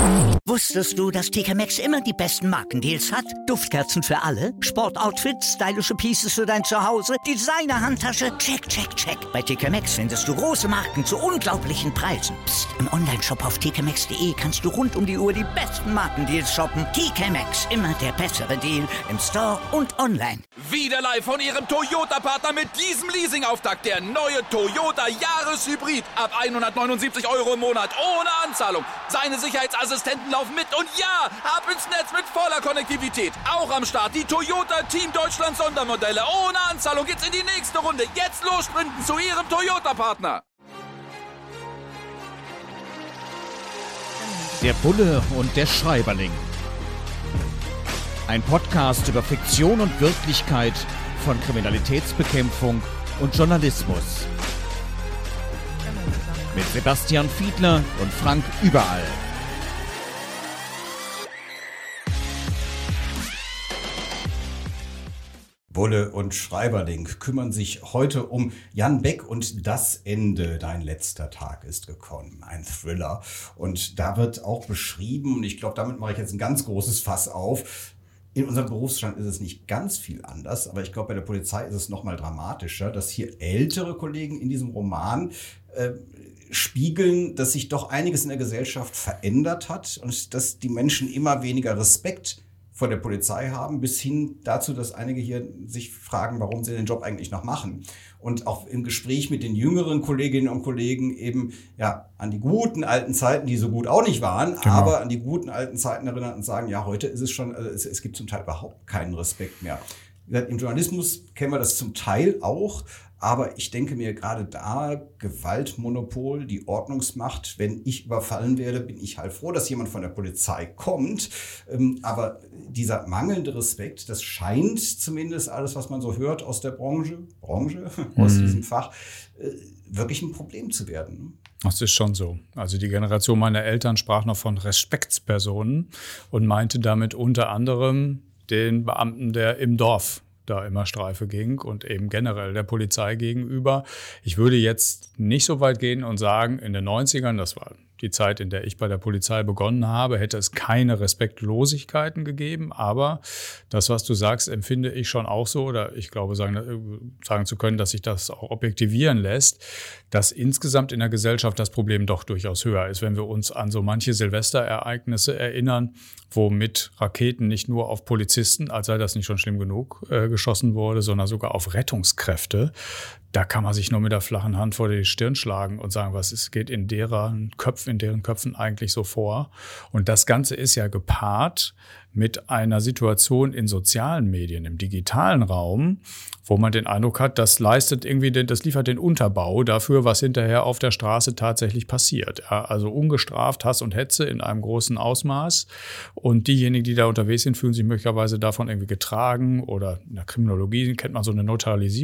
Wusstest du, dass TK Maxx immer die besten Markendeals hat? Duftkerzen für alle, Sportoutfits, stylische Pieces für dein Zuhause, Designer-Handtasche, check, check, check. Bei TK Maxx findest du große Marken zu unglaublichen Preisen. Psst. Im Onlineshop auf tkmaxx.de kannst du rund um die Uhr die besten Markendeals shoppen. TK Maxx, immer der bessere Deal im Store und online. Wieder live von Ihrem Toyota-Partner mit diesem Leasing-Auftakt. Der neue Toyota Jahreshybrid. Ab 179 € im Monat. Ohne Anzahlung. Seine Sicherheitsassistenten laufen mit. Und ja, ab ins Netz mit voller Konnektivität. Auch am Start die Toyota Team Deutschland Sondermodelle. Ohne Anzahlung geht's in die nächste Runde. Jetzt los sprinten zu Ihrem Toyota-Partner. Der Bulle und der Schreiberling. Ein Podcast über Fiktion und Wirklichkeit von Kriminalitätsbekämpfung und Journalismus. Mit Sebastian Fiedler und Frank Überall. Bulle und Schreiberling kümmern sich heute um Jan Beck und Das Ende. Dein letzter Tag ist gekommen. Ein Thriller. Und da wird auch beschrieben, und ich glaube, damit mache ich jetzt ein ganz großes Fass auf. In unserem Berufsstand ist es nicht ganz viel anders, aber ich glaube, bei der Polizei ist es noch mal dramatischer, dass hier ältere Kollegen in diesem Roman spiegeln, dass sich doch einiges in der Gesellschaft verändert hat und dass die Menschen immer weniger Respekt vor der Polizei haben, bis hin dazu, dass einige hier sich fragen, warum sie den Job eigentlich noch machen. Und auch im Gespräch mit den jüngeren Kolleginnen und Kollegen eben ja an die guten alten Zeiten, die so gut auch nicht waren, genau, aber an die guten alten Zeiten erinnern und sagen, ja, heute ist es schon, also es gibt zum Teil überhaupt keinen Respekt mehr. Wie gesagt, im Journalismus kennen wir das zum Teil auch, aber ich denke mir gerade da, Gewaltmonopol, die Ordnungsmacht, wenn ich überfallen werde, bin ich halt froh, dass jemand von der Polizei kommt. Aber dieser mangelnde Respekt, das scheint zumindest alles, was man so hört aus der Branche, aus diesem Fach, wirklich ein Problem zu werden. Das ist schon so. Also die Generation meiner Eltern sprach noch von Respektspersonen und meinte damit unter anderem den Beamten, der im Dorf da immer Streife ging und eben generell der Polizei gegenüber. Ich würde jetzt nicht so weit gehen und sagen, in den 90ern, das war die Zeit, in der ich bei der Polizei begonnen habe, hätte es keine Respektlosigkeiten gegeben. Aber das, was du sagst, empfinde ich schon auch so, oder ich glaube, sagen zu können, dass sich das auch objektivieren lässt, dass insgesamt in der Gesellschaft das Problem doch durchaus höher ist, wenn wir uns an so manche Silvesterereignisse erinnern, wo mit Raketen nicht nur auf Polizisten, als sei das nicht schon schlimm genug, geschossen wurde, sondern sogar auf Rettungskräfte. Da kann man sich nur mit der flachen Hand vor die Stirn schlagen und sagen, geht in deren Köpfen eigentlich so vor. Und das Ganze ist ja gepaart mit einer Situation in sozialen Medien, im digitalen Raum, wo man den Eindruck hat, das liefert den Unterbau dafür, was hinterher auf der Straße tatsächlich passiert. Ja, also ungestraft Hass und Hetze in einem großen Ausmaß. Und diejenigen, die da unterwegs sind, fühlen sich möglicherweise davon irgendwie getragen. Oder in der Kriminologie kennt man so eine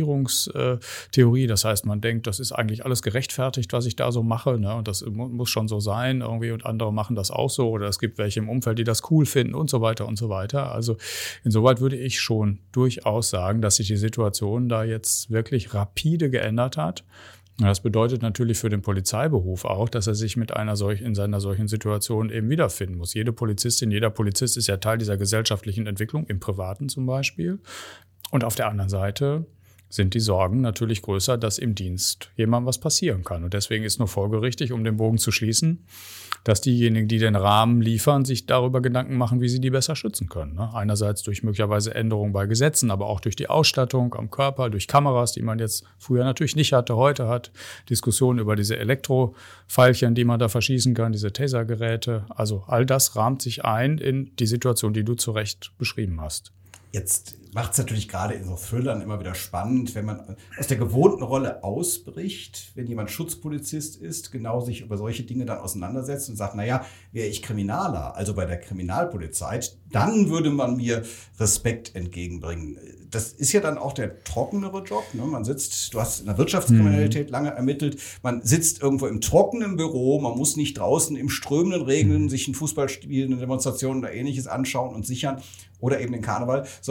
Neutralisierungstheorie. Das heißt, man denkt, das ist eigentlich alles gerechtfertigt, was ich da so mache. Ne? Und das muss schon so sein irgendwie. Und andere machen das auch so. Oder es gibt welche im Umfeld, die das cool finden und so weiter und so weiter. Also insoweit würde ich schon durchaus sagen, dass sich die Situation da jetzt wirklich rapide geändert hat. Das bedeutet natürlich für den Polizeiberuf auch, dass er sich in seiner solchen Situation eben wiederfinden muss. Jede Polizistin, jeder Polizist ist ja Teil dieser gesellschaftlichen Entwicklung, im Privaten zum Beispiel. Und auf der anderen Seite sind die Sorgen natürlich größer, dass im Dienst jemandem was passieren kann. Und deswegen ist nur folgerichtig, um den Bogen zu schließen, dass diejenigen, die den Rahmen liefern, sich darüber Gedanken machen, wie sie die besser schützen können. Einerseits durch möglicherweise Änderungen bei Gesetzen, aber auch durch die Ausstattung am Körper, durch Kameras, die man jetzt früher natürlich nicht hatte, heute hat. Diskussionen über diese Elektropfeilchen, die man da verschießen kann, diese Tasergeräte. Also all das rahmt sich ein in die Situation, die du zu Recht beschrieben hast. Jetzt macht es natürlich gerade in so Thrillern immer wieder spannend, wenn man aus der gewohnten Rolle ausbricht, wenn jemand Schutzpolizist ist, genau sich über solche Dinge dann auseinandersetzt und sagt, naja, wäre ich Kriminaler, also bei der Kriminalpolizei, dann würde man mir Respekt entgegenbringen. Das ist ja dann auch der trockenere Job. Ne? Du hast in der Wirtschaftskriminalität lange ermittelt, man sitzt irgendwo im trockenen Büro, man muss nicht draußen im strömenden Regen sich ein Fußballspiel, eine Demonstration oder Ähnliches anschauen und sichern oder eben den Karneval, sondern man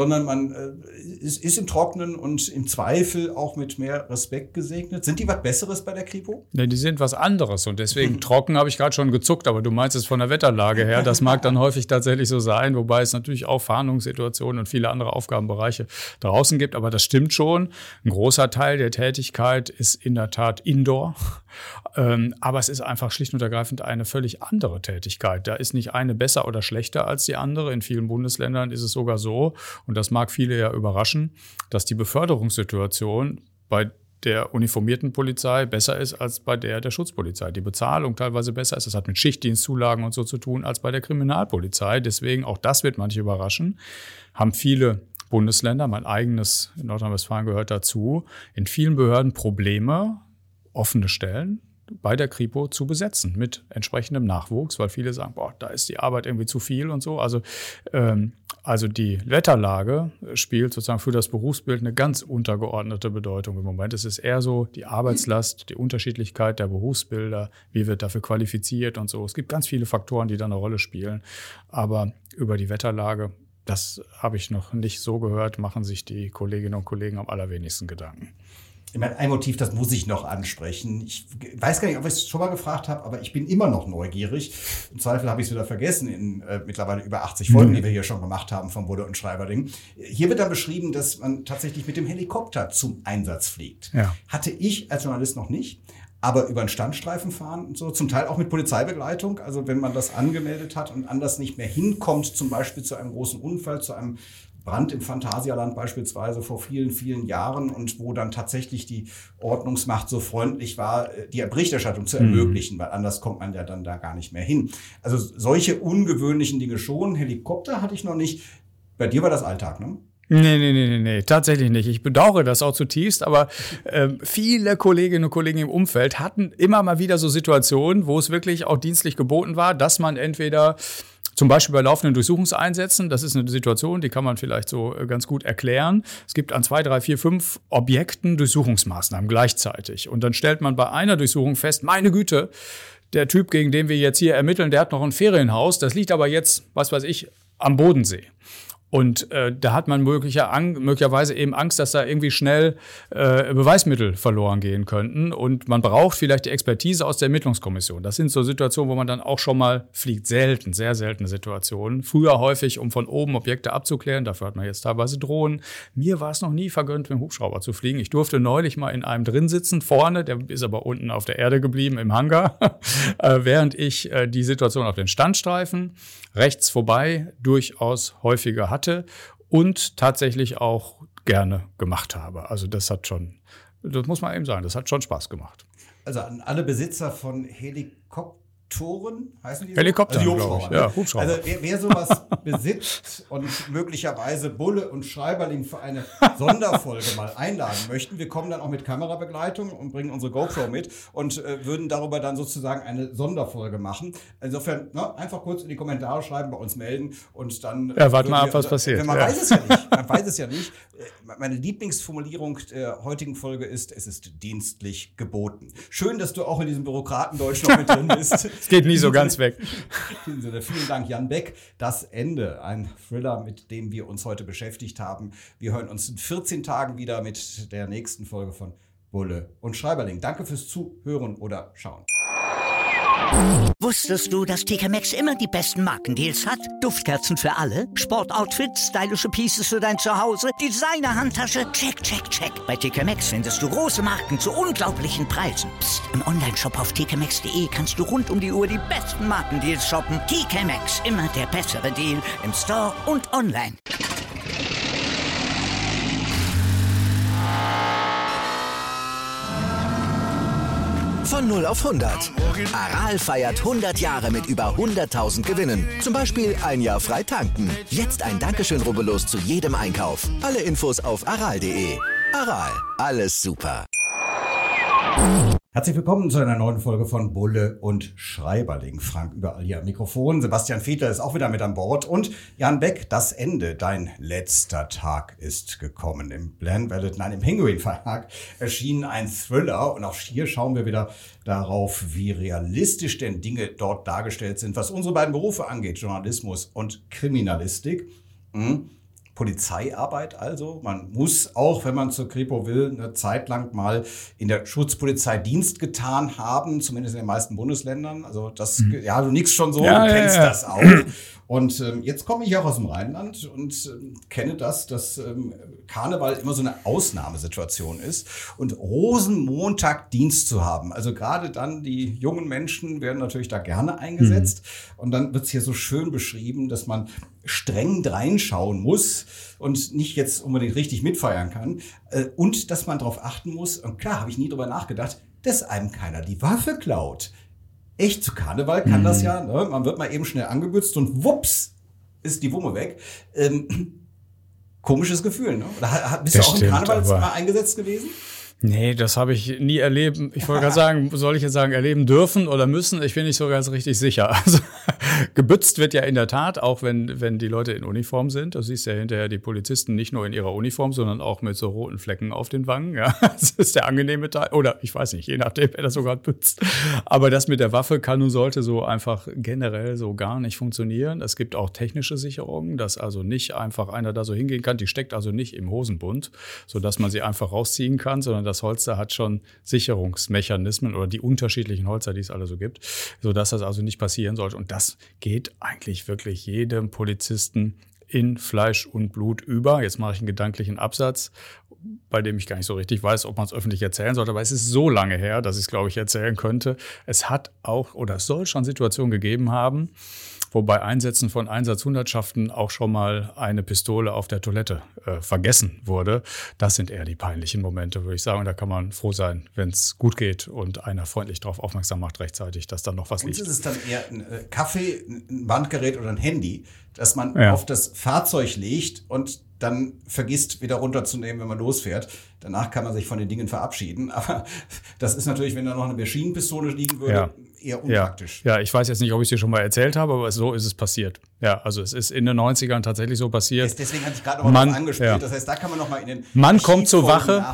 man ist im Trockenen und im Zweifel auch mit mehr Respekt gesegnet. Sind die was Besseres bei der Kripo? Ne, die sind was anderes und deswegen trocken habe ich gerade schon gezuckt, aber du meinst es von der Wetterlage her. Das mag dann häufig tatsächlich so sein, wobei es natürlich auch Fahndungssituationen und viele andere Aufgabenbereiche draußen gibt, aber das stimmt schon. Ein großer Teil der Tätigkeit ist in der Tat Indoor, aber es ist einfach schlicht und ergreifend eine völlig andere Tätigkeit. Da ist nicht eine besser oder schlechter als die andere. In vielen Bundesländern ist es sogar so, und das mag viele ja überraschen, dass die Beförderungssituation bei der uniformierten Polizei besser ist als bei der Schutzpolizei. Die Bezahlung teilweise besser ist. Das hat mit Schichtdienstzulagen und so zu tun als bei der Kriminalpolizei. Deswegen, auch das wird manche überraschen, haben viele Bundesländer, mein eigenes in Nordrhein-Westfalen gehört dazu, in vielen Behörden Probleme, offene Stellen bei der Kripo zu besetzen mit entsprechendem Nachwuchs, weil viele sagen, boah, da ist die Arbeit irgendwie zu viel und so. Also die Wetterlage spielt sozusagen für das Berufsbild eine ganz untergeordnete Bedeutung im Moment. Es ist eher so die Arbeitslast, die Unterschiedlichkeit der Berufsbilder, wie wird dafür qualifiziert und so. Es gibt ganz viele Faktoren, die da eine Rolle spielen. Aber über die Wetterlage, das habe ich noch nicht so gehört, machen sich die Kolleginnen und Kollegen am allerwenigsten Gedanken. Ich meine, ein Motiv, das muss ich noch ansprechen. Ich weiß gar nicht, ob ich es schon mal gefragt habe, aber ich bin immer noch neugierig. Im Zweifel habe ich es wieder vergessen in mittlerweile über 80 Folgen, die wir hier schon gemacht haben von Bulle und Schreiberling. Hier wird dann beschrieben, dass man tatsächlich mit dem Helikopter zum Einsatz fliegt. Ja. Hatte ich als Journalist noch nicht. Aber über einen Standstreifen fahren und so, zum Teil auch mit Polizeibegleitung. Also wenn man das angemeldet hat und anders nicht mehr hinkommt, zum Beispiel zu einem großen Unfall, zu einem Brand im Phantasialand beispielsweise vor vielen, vielen Jahren und wo dann tatsächlich die Ordnungsmacht so freundlich war, die Berichterstattung zu ermöglichen, weil anders kommt man ja dann da gar nicht mehr hin. Also solche ungewöhnlichen Dinge schon. Helikopter hatte ich noch nicht. Bei dir war das Alltag, ne? Nee, tatsächlich nicht. Ich bedauere das auch zutiefst, aber viele Kolleginnen und Kollegen im Umfeld hatten immer mal wieder so Situationen, wo es wirklich auch dienstlich geboten war, dass man entweder zum Beispiel bei laufenden Durchsuchungseinsätzen, das ist eine Situation, die kann man vielleicht so ganz gut erklären. Es gibt an 2, 3, 4, 5 Objekten Durchsuchungsmaßnahmen gleichzeitig. Und dann stellt man bei einer Durchsuchung fest, meine Güte, der Typ, gegen den wir jetzt hier ermitteln, der hat noch ein Ferienhaus, das liegt aber jetzt, was weiß ich, am Bodensee. Und da hat man möglicherweise eben Angst, dass da irgendwie schnell Beweismittel verloren gehen könnten. Und man braucht vielleicht die Expertise aus der Ermittlungskommission. Das sind so Situationen, wo man dann auch schon mal fliegt. Selten, sehr seltene Situationen. Früher häufig, um von oben Objekte abzuklären. Dafür hat man jetzt teilweise Drohnen. Mir war es noch nie vergönnt, mit dem Hubschrauber zu fliegen. Ich durfte neulich mal in einem drin sitzen, vorne. Der ist aber unten auf der Erde geblieben, im Hangar. Während ich die Situation auf den Standstreifen rechts vorbei durchaus häufiger hatte und tatsächlich auch gerne gemacht habe. Also das muss man eben sagen, das hat schon Spaß gemacht. Also an alle Besitzer von Helikopteren, heißen die so? Helikopter, also glaube ich. Ja, Hubschrauber. Also wer sowas besitzt und möglicherweise Bulle und Schreiberling für eine Sonderfolge mal einladen möchten, wir kommen dann auch mit Kamerabegleitung und bringen unsere GoPro mit und würden darüber dann sozusagen eine Sonderfolge machen. Insofern einfach kurz in die Kommentare schreiben, bei uns melden und dann... Ja, warte mal ab, was passiert. Man weiß es ja nicht. Man weiß es ja nicht. Meine Lieblingsformulierung der heutigen Folge ist, es ist dienstlich geboten. Schön, dass du auch in diesem Bürokratendeutsch noch mit drin bist. Es geht nie so ganz weg. In diesem Sinne, vielen Dank, Jan Beck. Das Ende, ein Thriller, mit dem wir uns heute beschäftigt haben. Wir hören uns in 14 Tagen wieder mit der nächsten Folge von Bulle und Schreiberling. Danke fürs Zuhören oder Schauen. Wusstest du, dass TK Maxx immer die besten Markendeals hat? Duftkerzen für alle, Sportoutfits, stylische Pieces für dein Zuhause, Designer-Handtasche, check, check, check. Bei TK Maxx findest du große Marken zu unglaublichen Preisen. Psst. Im Onlineshop auf tkmaxx.de kannst du rund um die Uhr die besten Markendeals shoppen. TK Maxx, immer der bessere Deal im Store und online. Von 0 auf 100. Aral feiert 100 Jahre mit über 100.000 Gewinnen. Zum Beispiel ein Jahr frei tanken. Jetzt ein Dankeschön, rubbellos zu jedem Einkauf. Alle Infos auf aral.de. Aral, alles super. Herzlich willkommen zu einer neuen Folge von Bulle und Schreiberling. Frank überall hier am Mikrofon. Sebastian Fiedler ist auch wieder mit an Bord. Und Jan Beck, das Ende, dein letzter Tag ist gekommen. Im Penguin Verlag erschien ein Thriller. Und auch hier schauen wir wieder darauf, wie realistisch denn Dinge dort dargestellt sind, was unsere beiden Berufe angeht, Journalismus und Kriminalistik. Polizeiarbeit also. Man muss auch, wenn man zur Kripo will, eine Zeit lang mal in der Schutzpolizei Dienst getan haben, zumindest in den meisten Bundesländern. Also das, ja, du nickst schon so, du kennst das auch. Und jetzt komme ich auch aus dem Rheinland und kenne das, dass Karneval immer so eine Ausnahmesituation ist. Und Rosenmontag Dienst zu haben, also gerade dann die jungen Menschen werden natürlich da gerne eingesetzt. Und dann wird es hier so schön beschrieben, dass man streng reinschauen muss und nicht jetzt unbedingt richtig mitfeiern kann. Und dass man darauf achten muss, und klar, habe ich nie drüber nachgedacht, dass einem keiner die Waffe klaut. Echt, zu Karneval kann das ja, ne? Man wird mal eben schnell angebützt und wups, ist die Wumme weg. Komisches Gefühl, ne? Oder bist du auch im Karneval mal eingesetzt gewesen? Nee, das habe ich nie erleben. Ich wollte gerade sagen, soll ich jetzt sagen, erleben dürfen oder müssen? Ich bin nicht so ganz richtig sicher. Also gebützt wird ja in der Tat, auch wenn die Leute in Uniform sind. Du siehst ja hinterher die Polizisten nicht nur in ihrer Uniform, sondern auch mit so roten Flecken auf den Wangen. Ja, das ist der angenehme Teil. Oder ich weiß nicht, je nachdem, wer das sogar bützt. Aber das mit der Waffe kann und sollte so einfach generell so gar nicht funktionieren. Es gibt auch technische Sicherungen, dass also nicht einfach einer da so hingehen kann. Die steckt also nicht im Hosenbund, sodass man sie einfach rausziehen kann, sondern das Holster hat schon Sicherungsmechanismen oder die unterschiedlichen Holster, die es alle so gibt, sodass das also nicht passieren sollte. Und das geht eigentlich wirklich jedem Polizisten in Fleisch und Blut über. Jetzt mache ich einen gedanklichen Absatz, bei dem ich gar nicht so richtig weiß, ob man es öffentlich erzählen sollte, aber es ist so lange her, dass ich es, glaube ich, erzählen könnte. Es hat auch oder es soll schon Situationen gegeben haben, wo bei Einsätzen von Einsatzhundertschaften auch schon mal eine Pistole auf der Toilette vergessen wurde. Das sind eher die peinlichen Momente, würde ich sagen. Und da kann man froh sein, wenn es gut geht und einer freundlich darauf aufmerksam macht rechtzeitig, dass dann noch was liegt. Uns ist es dann eher ein Kaffee, ein Bandgerät oder ein Handy, das man auf das Fahrzeug legt und dann vergisst, wieder runterzunehmen, wenn man losfährt. Danach kann man sich von den Dingen verabschieden. Aber das ist natürlich, wenn da noch eine Maschinenpistole liegen würde, eher unpraktisch. Ja, ich weiß jetzt nicht, ob ich es dir schon mal erzählt habe, aber so ist es passiert. Ja, also es ist in den 90ern tatsächlich so passiert. Deswegen hatte ich gerade noch mal angespielt. Ja. Das heißt, da kann man noch mal in den Man kommt zur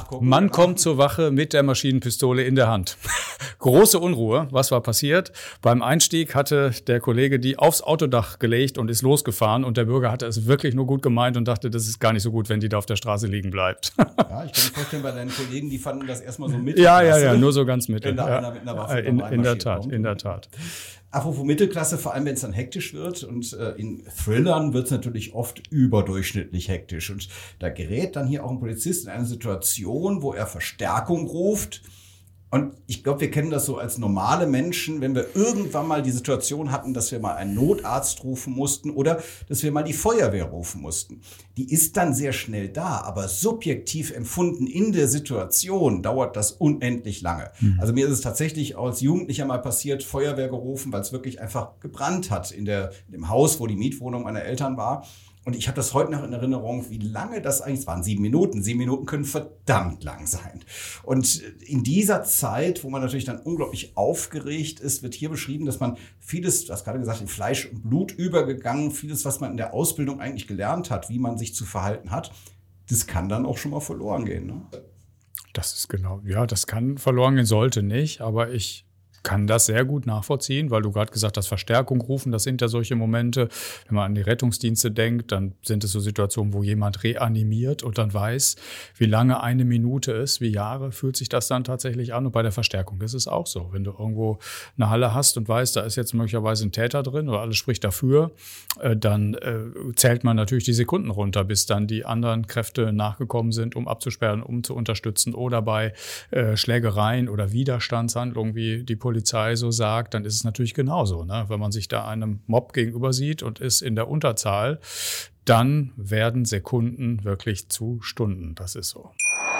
Wache mit der Maschinenpistole in der Hand. Große Unruhe. Was war passiert? Beim Einstieg hatte der Kollege die aufs Autodach gelegt und ist losgefahren. Und der Bürger hatte es wirklich nur gut gemeint und dachte, das ist gar nicht so gut, wenn die da auf der Straße liegen bleibt. Ja, ich kann mir vorstellen, bei deinen Kollegen, die fanden das erstmal so mit. Ja, nur so ganz mittel. Wenn da einer mit einer Waffe in der Tat. Apropos Mittelklasse, vor allem wenn es dann hektisch wird und in Thrillern wird es natürlich oft überdurchschnittlich hektisch und da gerät dann hier auch ein Polizist in eine Situation, wo er Verstärkung ruft. Und ich glaube, wir kennen das so als normale Menschen, wenn wir irgendwann mal die Situation hatten, dass wir mal einen Notarzt rufen mussten oder dass wir mal die Feuerwehr rufen mussten. Die ist dann sehr schnell da, aber subjektiv empfunden in der Situation dauert das unendlich lange. Also mir ist es tatsächlich als Jugendlicher mal passiert, Feuerwehr gerufen, weil es wirklich einfach gebrannt hat in dem Haus, wo die Mietwohnung meiner Eltern war. Und ich habe das heute noch in Erinnerung, wie lange das eigentlich waren. 7 Minuten. 7 Minuten können verdammt lang sein. Und in dieser Zeit, wo man natürlich dann unglaublich aufgeregt ist, wird hier beschrieben, dass man vieles, du hast gerade gesagt, in Fleisch und Blut übergegangen, vieles, was man in der Ausbildung eigentlich gelernt hat, wie man sich zu verhalten hat, das kann dann auch schon mal verloren gehen. Ne? Das ist genau, ja, das kann verloren gehen, sollte nicht, aber ich kann das sehr gut nachvollziehen, weil du gerade gesagt hast, Verstärkung rufen, das sind ja solche Momente. Wenn man an die Rettungsdienste denkt, dann sind es so Situationen, wo jemand reanimiert und dann weiß, wie lange eine Minute ist, wie Jahre fühlt sich das dann tatsächlich an. Und bei der Verstärkung ist es auch so. Wenn du irgendwo eine Halle hast und weißt, da ist jetzt möglicherweise ein Täter drin oder alles spricht dafür, dann zählt man natürlich die Sekunden runter, bis dann die anderen Kräfte nachgekommen sind, um abzusperren, um zu unterstützen. Oder bei Schlägereien oder Widerstandshandlungen, wie die Polizei so sagt, dann ist es natürlich genauso. Ne? Wenn man sich da einem Mob gegenüber sieht und ist in der Unterzahl, dann werden Sekunden wirklich zu Stunden. Das ist so.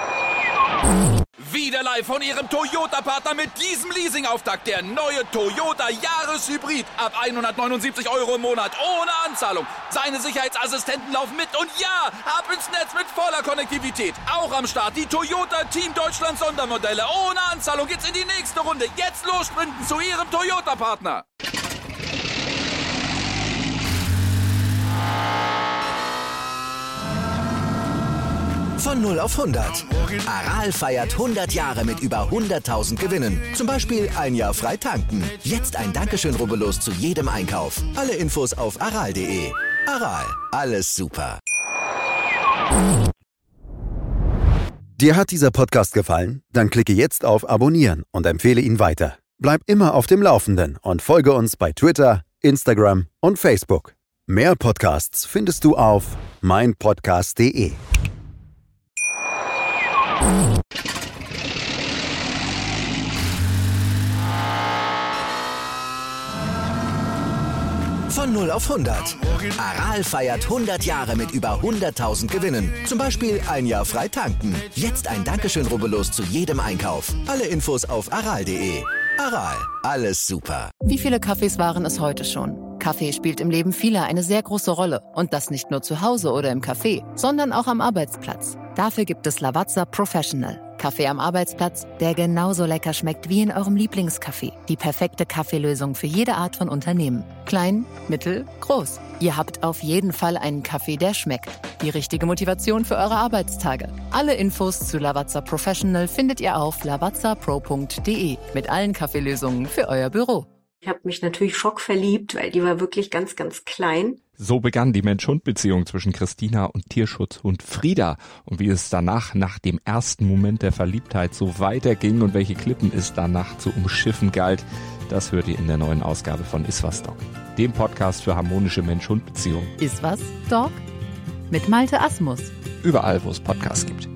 Wieder live von Ihrem Toyota-Partner mit diesem Leasing-Auftakt. Der neue Toyota Jahreshybrid. Ab 179 € im Monat. Ohne Anzahlung. Seine Sicherheitsassistenten laufen mit. Und ja, ab ins Netz mit voller Konnektivität. Auch am Start die Toyota Team Deutschland Sondermodelle. Ohne Anzahlung geht's in die nächste Runde. Jetzt los sprinten zu Ihrem Toyota-Partner. Von 0 auf 100. Aral feiert 100 Jahre mit über 100.000 Gewinnen. Zum Beispiel ein Jahr frei tanken. Jetzt ein Dankeschön, rubbellos zu jedem Einkauf. Alle Infos auf aral.de. Aral, alles super. Dir hat dieser Podcast gefallen? Dann klicke jetzt auf Abonnieren und empfehle ihn weiter. Bleib immer auf dem Laufenden und folge uns bei Twitter, Instagram und Facebook. Mehr Podcasts findest du auf meinpodcast.de. Von 0 auf 100. Aral feiert 100 Jahre mit über 100.000 Gewinnen. Zum Beispiel ein Jahr frei tanken. Jetzt ein Dankeschön, rubbellos zu jedem Einkauf. Alle Infos auf aral.de. Aral, alles super. Wie viele Kaffees waren es heute schon? Kaffee spielt im Leben vieler eine sehr große Rolle. Und das nicht nur zu Hause oder im Café, sondern auch am Arbeitsplatz. Dafür gibt es Lavazza Professional. Kaffee am Arbeitsplatz, der genauso lecker schmeckt wie in eurem Lieblingscafé. Die perfekte Kaffeelösung für jede Art von Unternehmen. Klein, mittel, groß. Ihr habt auf jeden Fall einen Kaffee, der schmeckt. Die richtige Motivation für eure Arbeitstage. Alle Infos zu Lavazza Professional findet ihr auf lavazzapro.de mit allen Kaffeelösungen für euer Büro. Ich habe mich natürlich schockverliebt, weil die war wirklich ganz, ganz klein. So begann die Mensch-Hund-Beziehung zwischen Christina und Tierschutzhund Frieda. Und wie es danach, nach dem ersten Moment der Verliebtheit, so weiterging und welche Klippen es danach zu umschiffen galt, das hört ihr in der neuen Ausgabe von Iswas Dog, dem Podcast für harmonische Mensch-Hund-Beziehungen. Iswas Dog? Mit Malte Asmus. Überall, wo es Podcasts gibt.